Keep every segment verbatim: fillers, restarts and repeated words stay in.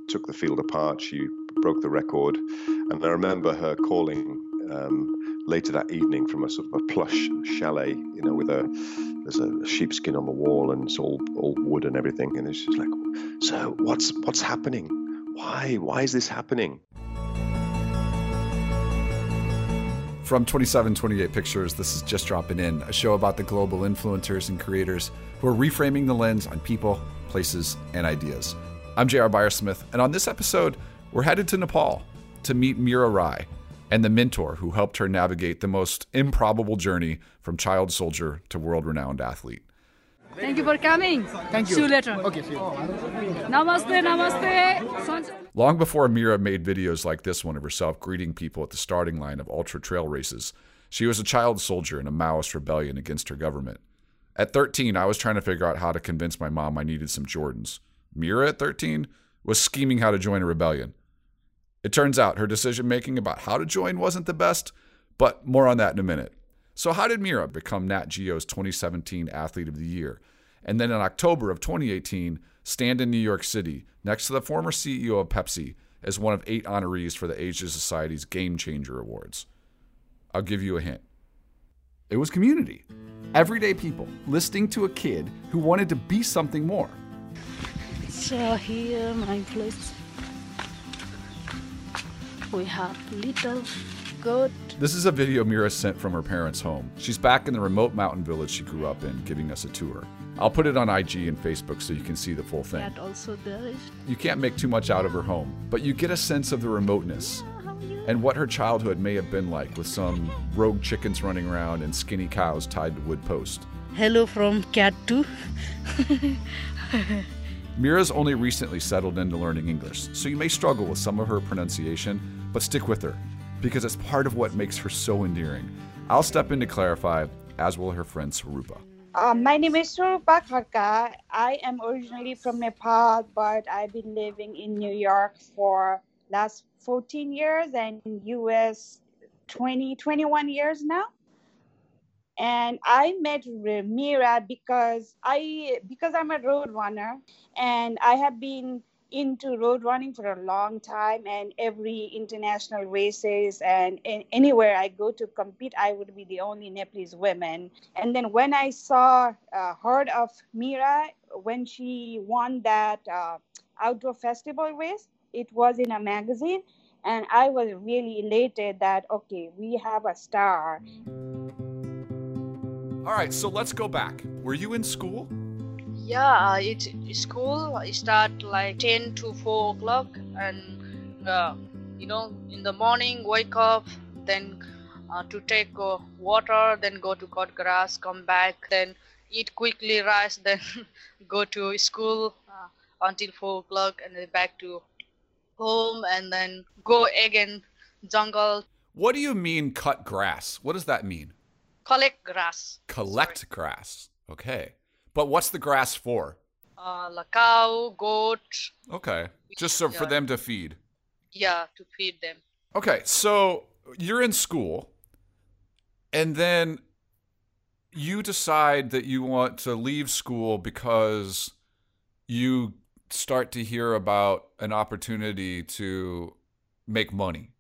took the field apart. She broke the record. And I remember her calling um, later that evening from a sort of a plush chalet, you know, with a there's a sheepskin on the wall and it's all all wood and everything. And it's just like, so what's what's happening? Why? Why is this happening? From twenty-seven twenty-eight Pictures, this is Just Dropping In, a show about the global influencers and creators who are reframing the lens on people, places, and ideas. I'm J R. Byersmith, and on this episode, we're headed to Nepal to meet Meera Rai and the mentor who helped her navigate the most improbable journey from child soldier to world-renowned athlete. Thank you for coming. Thank you. See you later. Okay, see you. Namaste, namaste. Long before Meera made videos like this one of herself greeting people at the starting line of ultra trail races, she was a child soldier in a Maoist rebellion against her government. At thirteen, I was trying to figure out how to convince my mom I needed some Jordans. Meera, at thirteen, was scheming how to join a rebellion. It turns out her decision-making about how to join wasn't the best, but more on that in a minute. So how did Meera become Nat Geo's twenty seventeen Athlete of the Year? And then in October of twenty eighteen, stand in New York City next to the former C E O of Pepsi as one of eight honorees for the Asia Society's Game Changer Awards. I'll give you a hint. It was community. Everyday people listening to a kid who wanted to be something more. So here, my place. We have little goat. This is a video Meera sent from her parents' home. She's back in the remote mountain village she grew up in, giving us a tour. I'll put it on I G and Facebook so you can see the full thing. That also there is. You can't make too much out of her home, but you get a sense of the remoteness and what her childhood may have been like with some rogue chickens running around and skinny cows tied to wood posts. Hello from cat two. Meera's only recently settled into learning English, so you may struggle with some of her pronunciation, but stick with her, because it's part of what makes her so endearing. I'll step in to clarify, as will her friend Swarupa. Uh, my name is Swarupa Kharka. I am originally from Nepal, but I've been living in New York for last fourteen years and in U S twenty, twenty-one years now. And I met Meera because I because I'm a road runner, and I have been into road running for a long time, and every international races and in, anywhere I go to compete, I would be the only Nepalese woman. And then when I saw, uh, heard of Meera, when she won that uh, outdoor festival race, it was in a magazine, and I was really elated that, okay, we have a star. All right, so let's go back. Were you in school? Yeah, it's school start like ten to four o'clock, and uh, you know, in the morning wake up, then uh, to take uh, water, then go to cut grass, come back, then eat quickly rice, then go to school uh, until four o'clock, and then back to home, and then go again jungle. What do you mean cut grass? What does that mean? Collect grass. Collect Sorry. grass. Okay. But what's the grass for? Uh, like cow, goat. Okay. Just so for Yeah. them to feed. Yeah, to feed them. Okay, so you're in school, and then you decide that you want to leave school because you start to hear about an opportunity to make money.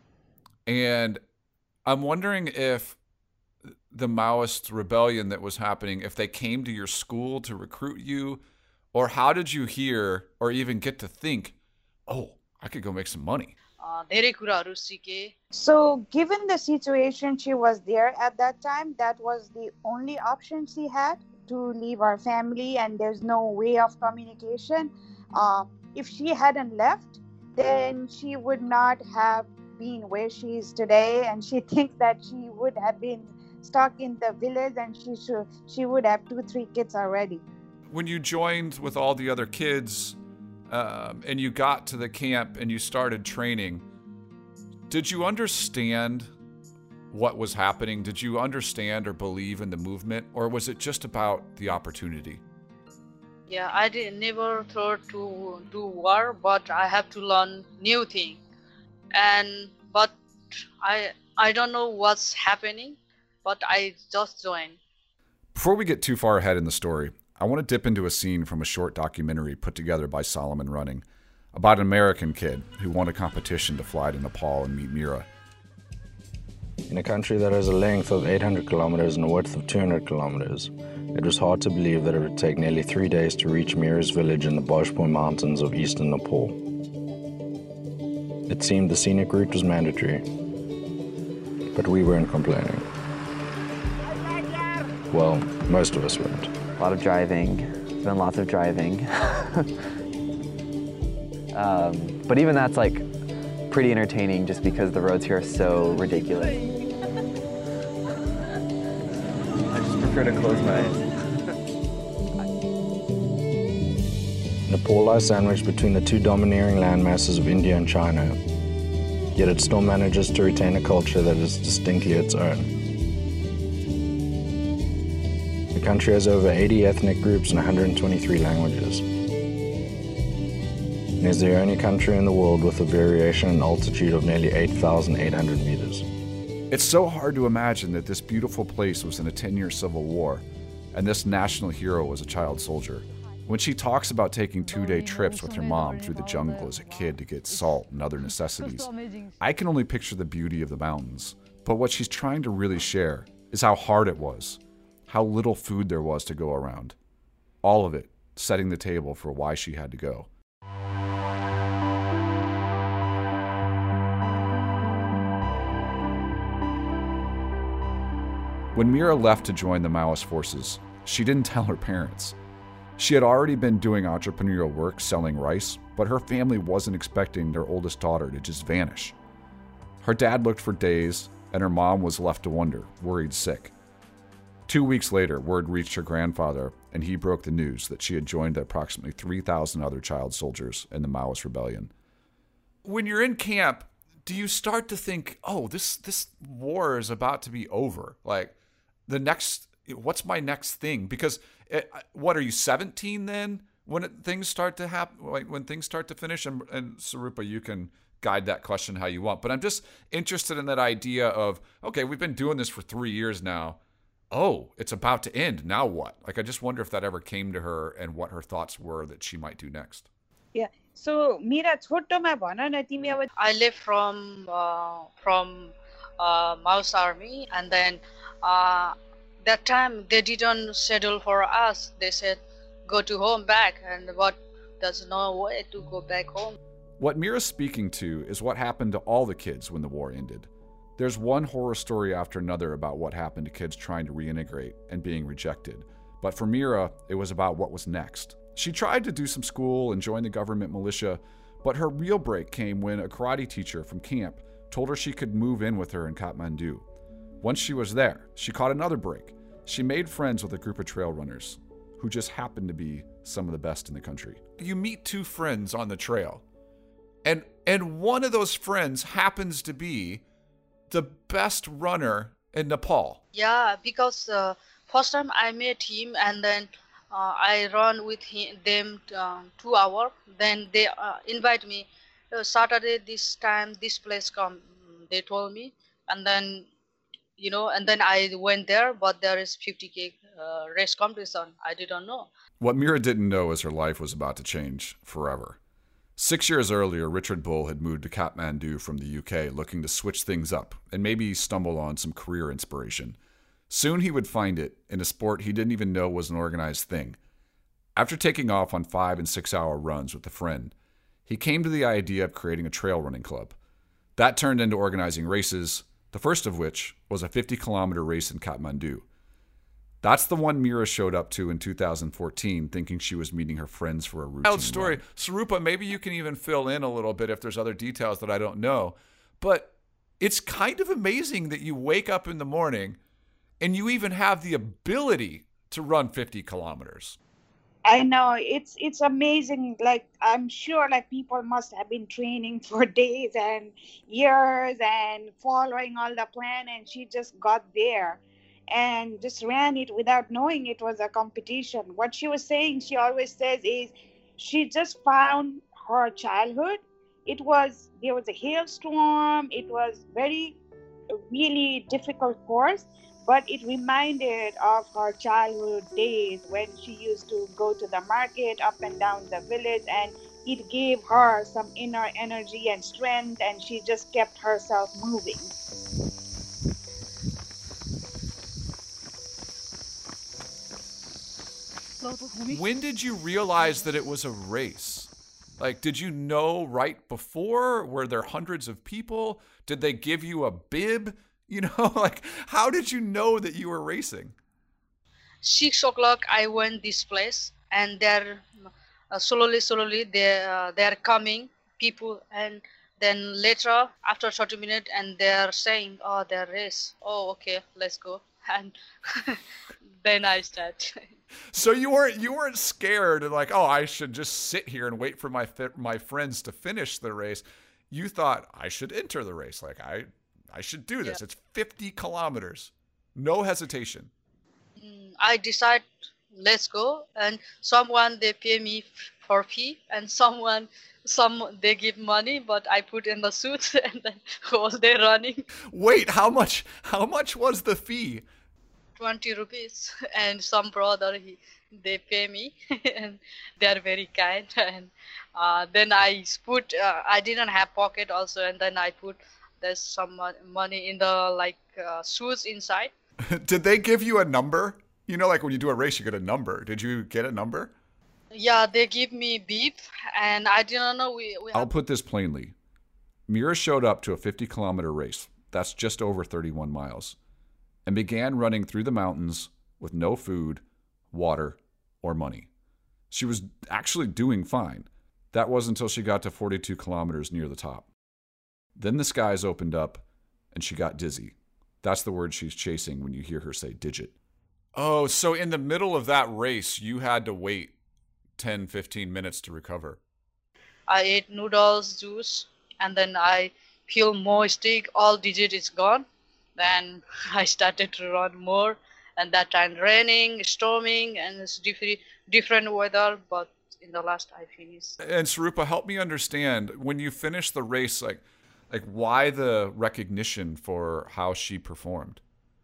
And I'm wondering if the Maoist rebellion that was happening, if they came to your school to recruit you, or how did you hear or even get to think, oh, I could go make some money? Uh, धेरै कुराहरू सिके. So given the situation she was there at that time, that was the only option she had to leave our family, and there's no way of communication. Uh, if she hadn't left, then she would not have been where she is today, and she thinks that she would have been stuck in the village, and she should she would have two three kids already. When you joined with all the other kids um, and you got to the camp and you started training, did you understand what was happening? Did you understand or believe in the movement, or was it just about the opportunity? Yeah, I did never thought to do war, but I have to learn new thing, and but I I don't know what's happening, but I just joined. Before we get too far ahead in the story, I want to dip into a scene from a short documentary put together by Solomon Running. about an American kid who won a competition to fly to Nepal and meet Mira. In a country that has a length of eight hundred kilometers and a width of two hundred kilometers, it was hard to believe that it would take nearly three days to reach Mira's village in the Bhojpur Mountains of eastern Nepal. It seemed the scenic route was mandatory, but we weren't complaining. Well, most of us weren't. A lot of driving, there's been lots of driving. um, but even that's like pretty entertaining just because the roads here are so ridiculous. I just prefer to close my eyes. Nepal lies sandwiched between the two domineering landmasses of India and China, yet it still manages to retain a culture that is distinctly its own. The country has over eighty ethnic groups and one hundred twenty-three languages. It is the only country in the world with a variation in altitude of nearly eight thousand eight hundred meters. It's so hard to imagine that this beautiful place was in a ten-year civil war, and this national hero was a child soldier. When she talks about taking two-day trips with her mom through the jungle as a kid to get salt and other necessities, I can only picture the beauty of the mountains. But what she's trying to really share is how hard it was, how little food there was to go around. All of it setting the table for why she had to go. When Mira left to join the Maoist forces, she didn't tell her parents. She had already been doing entrepreneurial work selling rice, but her family wasn't expecting their oldest daughter to just vanish. Her dad looked for days, and her mom was left to wonder, worried sick. Two weeks later, word reached her grandfather, and he broke the news that she had joined the approximately three thousand other child soldiers in the Maoist rebellion. When you're in camp, do you start to think, oh, this, this war is about to be over? Like, the next, what's my next thing? Because it, what are you, seventeen then when it, things start to happen, like when things start to finish? And, and Sarupa, you can guide that question how you want. But I'm just interested in that idea of, okay, we've been doing this for three years now. Oh, it's about to end. Now what? Like, I just wonder if that ever came to her and what her thoughts were that she might do next. Yeah. So, Mira, छोटोमा भन न तिमी अब. I left from uh, from uh, Maoist army, and then uh, that time they didn't schedule for us. They said go to home back, and what there's no way to go back home. What Mira's speaking to is what happened to all the kids when the war ended. There's one horror story after another about what happened to kids trying to reintegrate and being rejected. But for Mira, it was about what was next. She tried to do some school and join the government militia, but her real break came when a karate teacher from camp told her she could move in with her in Kathmandu. Once she was there, she caught another break. She made friends with a group of trail runners who just happened to be some of the best in the country. You meet two friends on the trail, and and one of those friends happens to be the best runner in Nepal. Yeah, because uh, first time I met him, and then uh, I run with him, them uh, two hours. Then they uh, invite me uh, Saturday this time, this place come. They told me, and then you know, and then I went there, but there is fifty K uh, race competition. I didn't know. What Mira didn't know is her life was about to change forever. Six years earlier, Richard Bull had moved to Kathmandu from the U K looking to switch things up and maybe stumble on some career inspiration. Soon he would find it in a sport he didn't even know was an organized thing. After taking off on five and six hour runs with a friend, he came to the idea of creating a trail running club. That turned into organizing races, the first of which was a fifty kilometer race in Kathmandu. That's the one Mira showed up to in two thousand fourteen, thinking she was meeting her friends for a routine Wild story. Run. Sarupa, maybe you can even fill in a little bit if there's other details that I don't know. But it's kind of amazing that you wake up in the morning and you even have the ability to run fifty kilometers. I know, it's it's amazing. Like, I'm sure like people must have been training for days and years and following all the plan, and she just got there and just ran it without knowing it was a competition. What she was saying, she always says, is she just found her childhood. It was, there was a hailstorm. It was very, really difficult course, but it reminded of her childhood days when she used to go to the market up and down the village and it gave her some inner energy and strength, and she just kept herself moving. When did you realize that it was a race? Like, did you know right before? Were there hundreds of people? Did they give you a bib? You know, like, how did you know that you were racing? Six o'clock, I went this place, and they're uh, slowly, slowly they uh, they're coming people, and then later after thirty minutes, and they're saying, "Oh, they're race. Oh, okay, let's go." And then I start. So you weren't you weren't scared and like, oh, I should just sit here and wait for my my friends to finish the race. You thought I should enter the race. Like I I should do this. Yeah. It's fifty kilometers, no hesitation. I decide, let's go. And someone they pay me for fee, and someone some they give money, but I put in the suit and then was they running. Wait, how much? How much was the fee? twenty rupees, and some brother he they pay me and they are very kind, and uh, then I put uh, I didn't have pocket also, and then I put there's some money in the like uh, shoes inside. Did they give you a number? You know, like when you do a race you get a number. Did you get a number? Yeah, they give me beep, and I didn't know we, we I'll put this plainly. Mira showed up to a fifty kilometer race. That's just over thirty-one miles. And began running through the mountains with no food, water, or money. She was actually doing fine. That wasn't until she got to forty-two kilometers near the top. Then the skies opened up, and she got dizzy. That's the word she's chasing when you hear her say digit. Oh, so in the middle of that race, you had to wait ten, fifteen minutes to recover. I ate noodles, juice, and then I feel more stick, all digit is gone. Then I started to run more, and that time raining, storming, and it's different different weather. But in the last, I finished. And Sarupa, help me understand when you finished the race, like, like why the recognition for how she performed?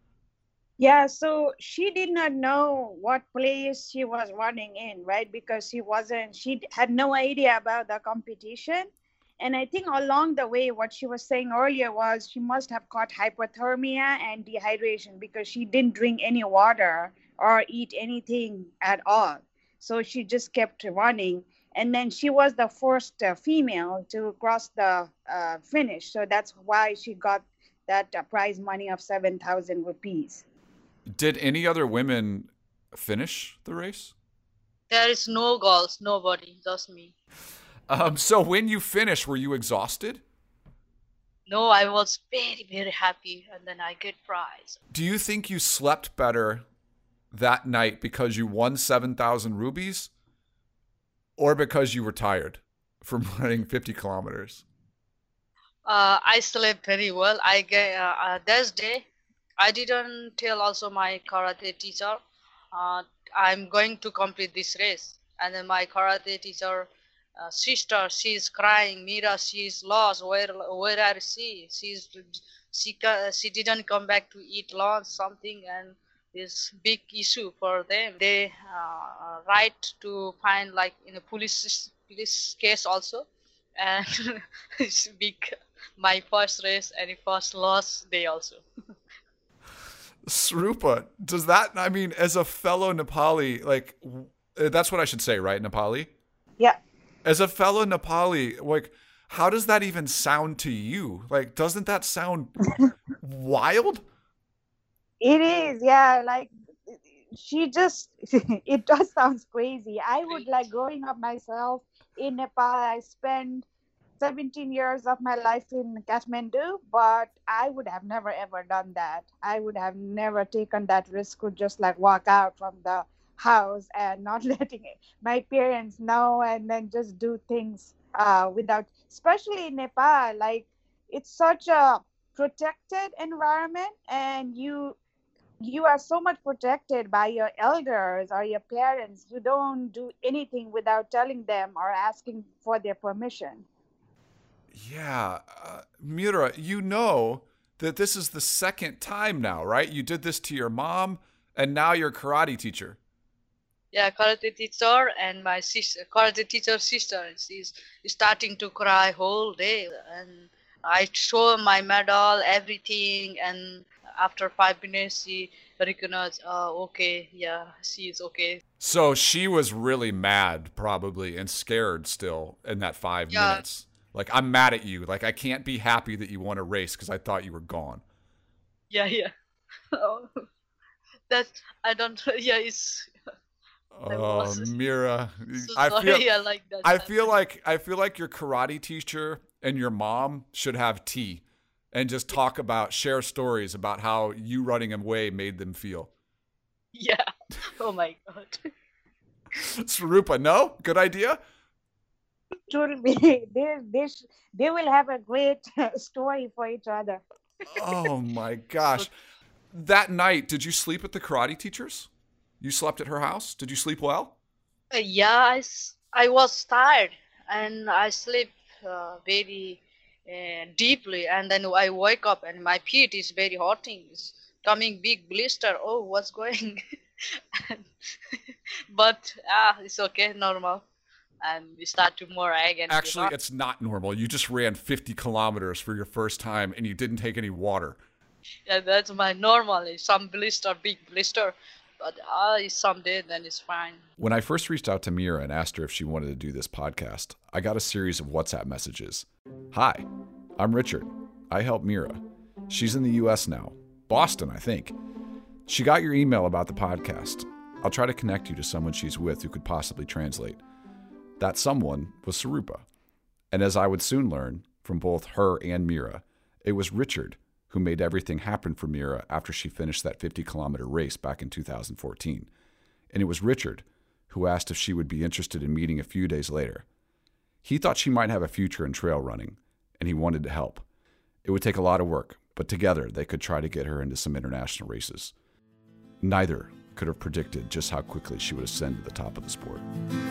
Yeah, so she did not know what place she was running in, right? Because she wasn't, she had no idea about the competition. And I think along the way, what she was saying earlier was she must have caught hypothermia and dehydration because she didn't drink any water or eat anything at all. So she just kept running. And then she was the first uh, female to cross the uh, finish. So that's why she got that uh, prize money of seven thousand rupees. Did any other women finish the race? There is no girls, nobody, just me. Um, so when you finished, were you exhausted? No, I was very, very happy, and then I get prize. Do you think you slept better that night because you won seven thousand rupees, or because you were tired from running fifty kilometers? Uh, I slept very well. I get uh, uh, this day, I didn't tell also my karate teacher, uh, I'm going to complete this race. And then my karate teacher, uh, sister, she's crying. Mira, she's lost. Where, where are she? She's, she, she didn't come back to eat lunch, something, and this big issue for them. They uh, right to find like in a police police case also, and it's big. My first race and first loss day also. Sarupa, does that, I mean, as a fellow Nepali, like, that's what I should say, right, Nepali? Yeah. As a fellow Nepali, like, how does that even sound to you? Like, doesn't that sound wild? It is, yeah, like, she just, it does sound crazy. I would, like, growing up myself in Nepal, I spent seventeen years of my life in Kathmandu, but I would have never ever done that. I would have never taken that risk to just like walk out from the house and not letting my parents know, and then just do things uh, without, especially in Nepal, like it's such a protected environment, and you you are so much protected by your elders or your parents. You don't do anything without telling them or asking for their permission. Yeah. Uh, Mira, you know that this is the second time now, right? You did this to your mom, and now your karate teacher. Yeah, karate teacher and my sister, karate teacher sister, she's starting to cry whole day, and I show my medal, everything, and after five minutes she recognized, oh, okay, yeah, she is okay. So she was really mad, probably, and scared still in that five Yeah, minutes. Like, I'm mad at you. Like, I can't be happy that you won a race because I thought you were gone. yeah, yeah. Oh, that's I don't. Yeah, it's. I Oh, was Mira, so I sorry. feel, Yeah, like that. I feel like, I feel like your karate teacher and your mom should have tea, and just talk about, share stories about how you running away made them feel. Yeah. Oh my god. Swarupa, no? Good idea? It will be they, they, sh- they will have a great story for each other. Oh my gosh. That night, did you sleep at the karate teacher's? You slept at her house? Did you sleep well? Uh, yeah, I, s- I was tired and I sleep uh, very uh, deeply, and then I wake up and my feet is very hurting. It's coming big blister. Oh, what's going? And- but ah, it's okay, normal. And we start tomorrow again. Actually, you know? it's not normal. You just ran fifty kilometers for your first time and you didn't take any water. Yeah, that's my normal. Some blister, big blister, but uh, someday then it's fine. When I first reached out to Mira and asked her if she wanted to do this podcast, I got a series of WhatsApp messages. Hi, I'm Richard. I help Mira. She's in the U S now. Boston, I think. She got your email about the podcast. I'll try to connect you to someone she's with who could possibly translate. That someone was Swarupa. And as I would soon learn from both her and Mira, it was Richard who made everything happen for Mira after she finished that fifty kilometer race back in two thousand fourteen. And it was Richard who asked if she would be interested in meeting a few days later. He thought she might have a future in trail running, and he wanted to help. It would take a lot of work, but together they could try to get her into some international races. Neither could have predicted just how quickly she would ascend to the top of the sport.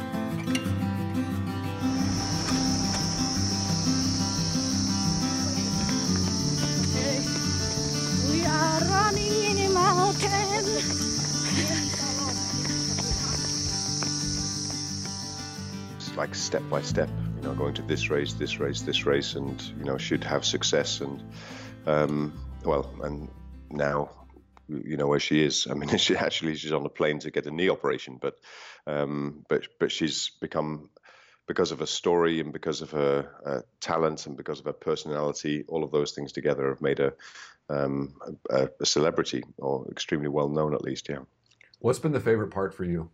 We are running in a mountain. It's like step by step, you know, going to this race, this race, this race, and you know, should have success. And um, well, and now, you know, where she is. I mean, she actually she's on a plane to get a knee operation, but um, but but she's become, because of her story and because of her uh, talent and because of her personality, all of those things together have made her um, a, a celebrity, or extremely well known at least. Yeah. What's been the favorite part for you?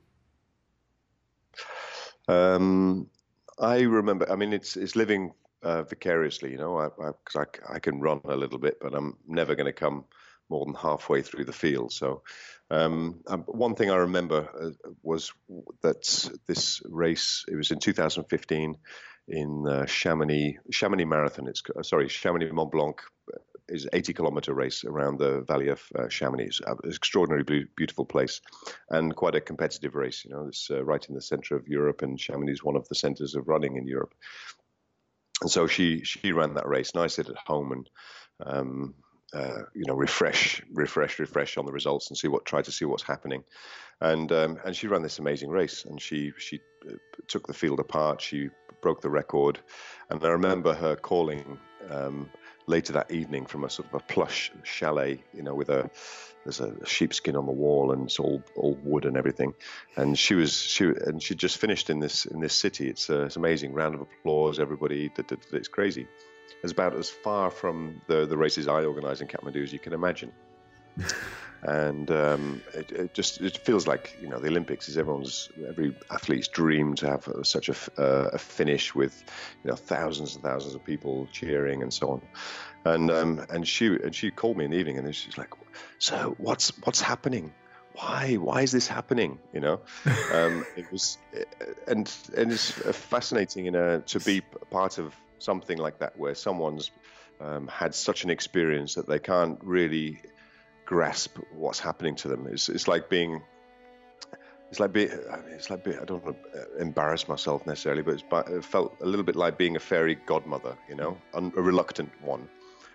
Um, I remember. I mean, it's it's living uh, vicariously, you know, because I, I, 'cause I I can run a little bit, but I'm never going to come more than halfway through the field. So um, um, one thing I remember uh, was that this race, it was in two thousand fifteen in uh, Chamonix, Chamonix Marathon. It's uh, sorry, Chamonix Mont Blanc is an eighty kilometer race around the Valley of uh, Chamonix. It's an extraordinarily be- beautiful place and quite a competitive race. You know, it's uh, right in the center of Europe, and Chamonix is one of the centers of running in Europe. And so she she ran that race, and I sit at home and um, uh, you know refresh, refresh, refresh on the results and see what try to see what's happening. And um, and she ran this amazing race, and she she uh, took the field apart. She broke the record, and I remember her calling um, later that evening from a sort of a plush chalet, you know, with a there's a sheepskin on the wall and it's all all wood and everything. And she was she and she just finished in this in this city. It's uh, it's amazing. Round of applause, everybody. It's crazy. It's about as far from the the races I organise in Kathmandu as you can imagine. And um, it, it just it feels like, you know, the Olympics is everyone's every athlete's dream to have a, such a, uh, a finish with, you know, thousands and thousands of people cheering and so on. And um, and she and she called me in the evening, and then she's like, "So what's what's happening? Why why is this happening?" You know, um, it was and and it's fascinating, you know, to be part of something like that where someone's um, had such an experience that they can't really grasp what's happening to them. It's it's like being, it's like being, I mean, it's like being, I don't want to embarrass myself necessarily, but it's, it felt a little bit like being a fairy godmother, you know, a reluctant one,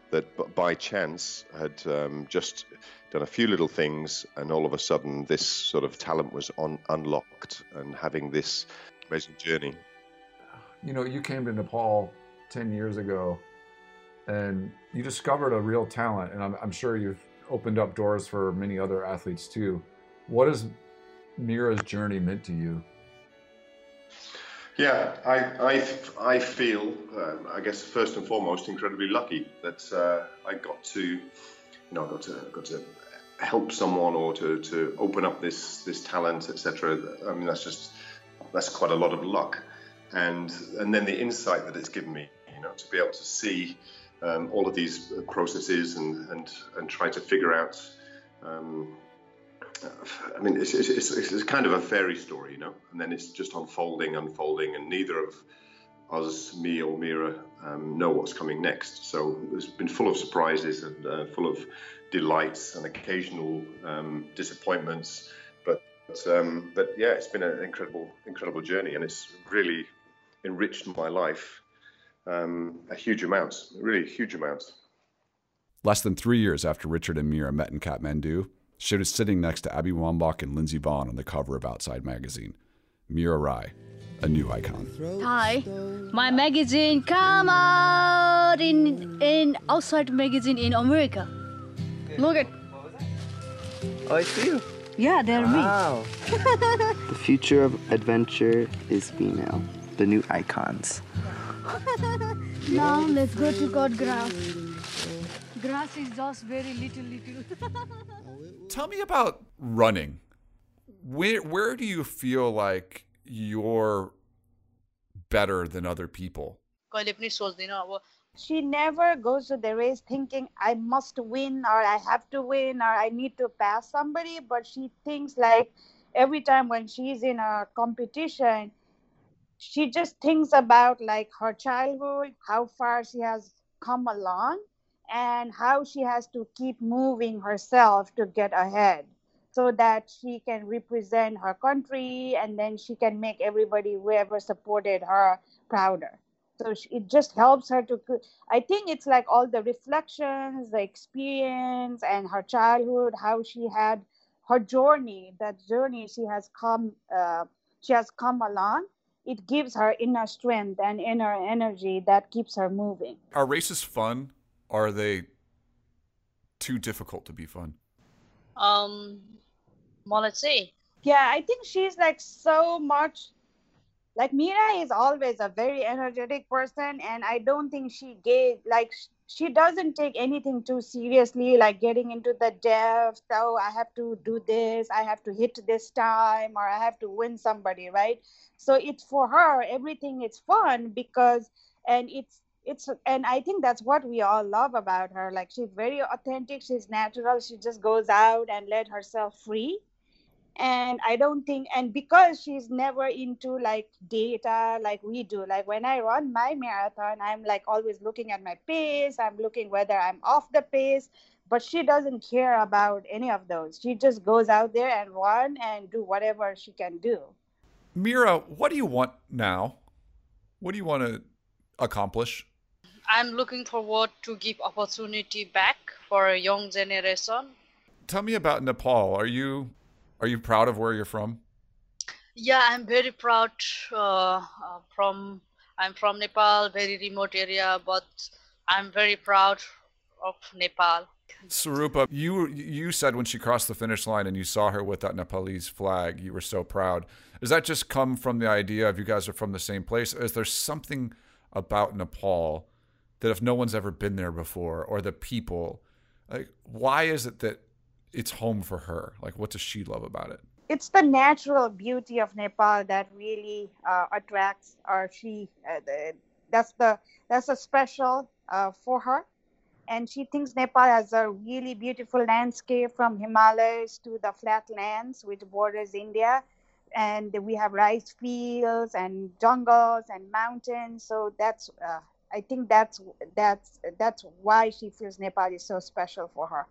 that by chance had um, just done a few little things, and all of a sudden this sort of talent was on unlocked, and having this amazing journey. You know, you came to Nepal ten years ago, and you discovered a real talent, and I'm, I'm sure you've opened up doors for many other athletes too. What has Mira's journey meant to you? Yeah, I I, I feel, uh, I guess first and foremost, incredibly lucky that uh, I got to, you know, I got to got to help someone, or to, to open up this this talent, et cetera. I mean, that's just that's quite a lot of luck, and and then the insight that it's given me, you know, to be able to see um, all of these processes and and and try to figure out. Um, I mean, it's, it's, it's, it's kind of a fairy story, you know, and then it's just unfolding, unfolding, and neither of us, me or Mira, um, know what's coming next. So it's been full of surprises and uh, full of delights and occasional um, disappointments. But um, but yeah, it's been an incredible, incredible journey, and it's really enriched my life um, a huge amount, really a huge amount. Less than three years after Richard and Mira met in Kathmandu, she was sitting next to Abby Wambach and Lindsey Vonn on the cover of Outside Magazine. Mira Rai, a new icon. Hi, my magazine come out in in Outside Magazine in America. Look at. Oh, I see you. Yeah, they're Wow. The future of adventure is female. The new icons. me. Now let's go to cut grass. Grass is just very little, little. Tell me about running. Where where do you feel like you're better than other people? कहिले पनि सोच्दिनँ अब She never goes to the race thinking I must win, or I have to win, or I need to pass somebody, but she thinks like every time when she's in a competition, she just thinks about like her childhood, how far she has come along, and how she has to keep moving herself to get ahead, so that she can represent her country, and then she can make everybody whoever supported her prouder. So she, it just helps her to, I think it's like all the reflections, the experience, and her childhood, how she had her journey, that journey she has come, uh, she has come along. It gives her inner strength and inner energy that keeps her moving. Are races fun? Are they too difficult to be fun? um मलाई चाहिँ Yeah, I think she's like so much, like Mira is always a very energetic person, and I don't think she gave, like sh- she doesn't take anything too seriously, like getting into the depths, oh, I have to do this, I have to hit this time, or I have to win somebody, right? So it's for her, everything is fun because, and it's, it's, and I think that's what we all love about her. Like she's very authentic, she's natural, she just goes out and let herself free. And I don't think, and because she's never into like data like we do, like when I run my marathon, I'm like always looking at my pace, I'm looking whether I'm off the pace, but she doesn't care about any of those. She just goes out there and run and do whatever she can do. Mira, what do you want now? What do you want to accomplish? I'm looking forward to give opportunity back for a young generation. Tell me about Nepal. Are you are you proud of where you're from? Yeah, I'm very proud uh, uh, from I'm from Nepal, very remote area, but I'm very proud of Nepal. Sarupa, you you said when she crossed the finish line and you saw her with that Nepalese flag, you were so proud. Does that just come from the idea of you guys are from the same place? Or is there something about Nepal that if no one's ever been there before, or the people, like why is it that it's home for her? Like what does she love about it? It's the natural beauty of Nepal that really uh, attracts, or she, uh, the, that's the, that's a special uh, for her. And she thinks Nepal has a really beautiful landscape from Himalayas to the flatlands which borders India. And we have rice fields and jungles and mountains. So that's, uh, I think that's, that's, that's why she feels Nepal is so special for her.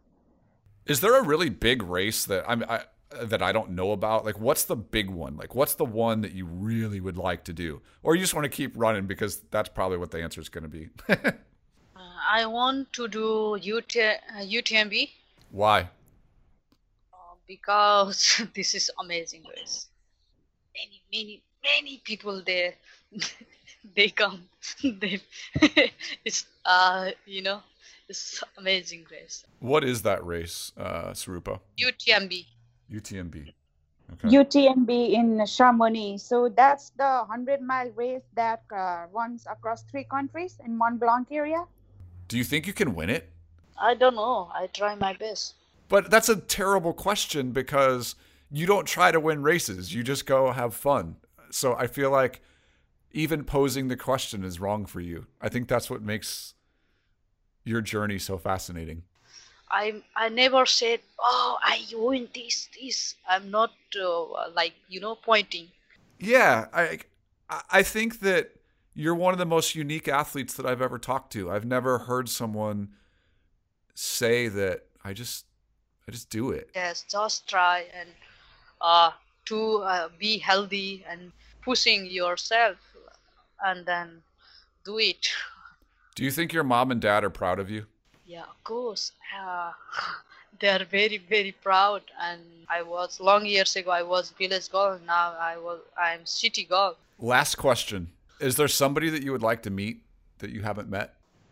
Is there a really big race that I'm, I, that I don't know about? Like what's the big one? Like what's the one that you really would like to do? Or you just want to keep running because that's probably what the answer is going to be? I want to do U T, uh, U T M B Why? uh, because this is amazing race. Many, many, many people there. They come. They, it's uh, you know, it's amazing race. What is that race, uh, Sarupa? U T M B. U T M B. Okay. U T M B in Chamonix. So that's the hundred mile race that uh, runs across three countries in Mont Blanc area. Do you think you can win it? I don't know. I try my best. But that's a terrible question because you don't try to win races. You just go have fun. So I feel like even posing the question is wrong for you. I think that's what makes your journey so fascinating. I I never said, oh, I win this, this. I'm not uh, like, you know, pointing. Yeah, I I think that you're one of the most unique athletes that I've ever talked to. I've never heard someone say that I just I just do it. Yes, just try and uh, to uh, be healthy and pushing yourself and then do it. Do you think your mom and dad are proud of you? Yeah, of course. Uh, they are very, very proud. And I was long years ago. I was village girl. Now I was. I'm city girl. Last question: is there somebody that you would like to meet that you haven't met?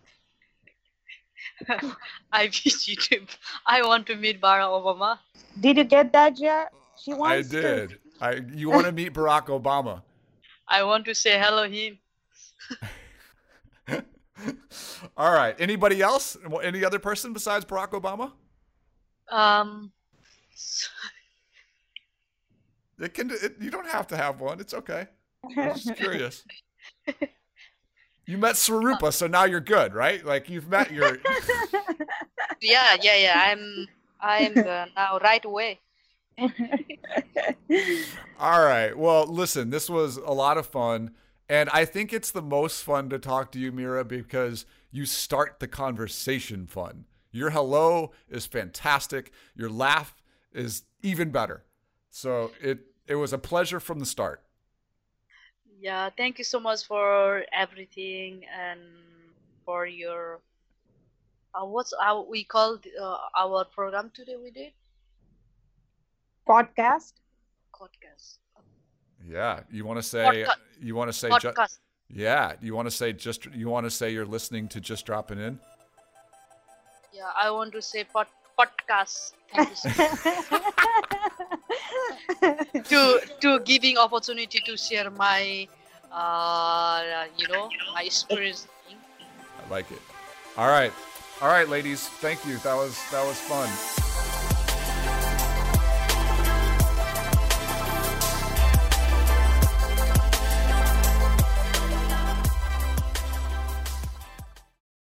I wish you to. I want to meet Barack Obama. Did you get that, Jer? She I wants did. to. I. You want to meet Barack Obama? I want to say hello him. All right. Anybody else? Any other person besides Barack Obama? Um. It can. It, you don't have to have one. It's okay. I was just curious. You met Sarupa, so now you're good, right? Like you've met your. Yeah, yeah, yeah. I'm. I'm uh, now right away. All right. Well, listen. This was a lot of fun. And I think it's the most fun to talk to you, Mira, because you start the conversation fun. Your hello is fantastic. Your laugh is even better. So it it was a pleasure from the start. Yeah, thank you so much for everything and for your uh, what's our we called uh, our program today. We did Podcast. podcast. Yeah. You want to say Podca- you want to say ju- podcast. yeah. You want to say just you want to say you're listening to Just Dropping In. Yeah, I want to say pod, podcast. Thank you so much. to to giving opportunity to share my uh you know my experience. I like it. All right. All right, ladies. Thank you. That was that was fun.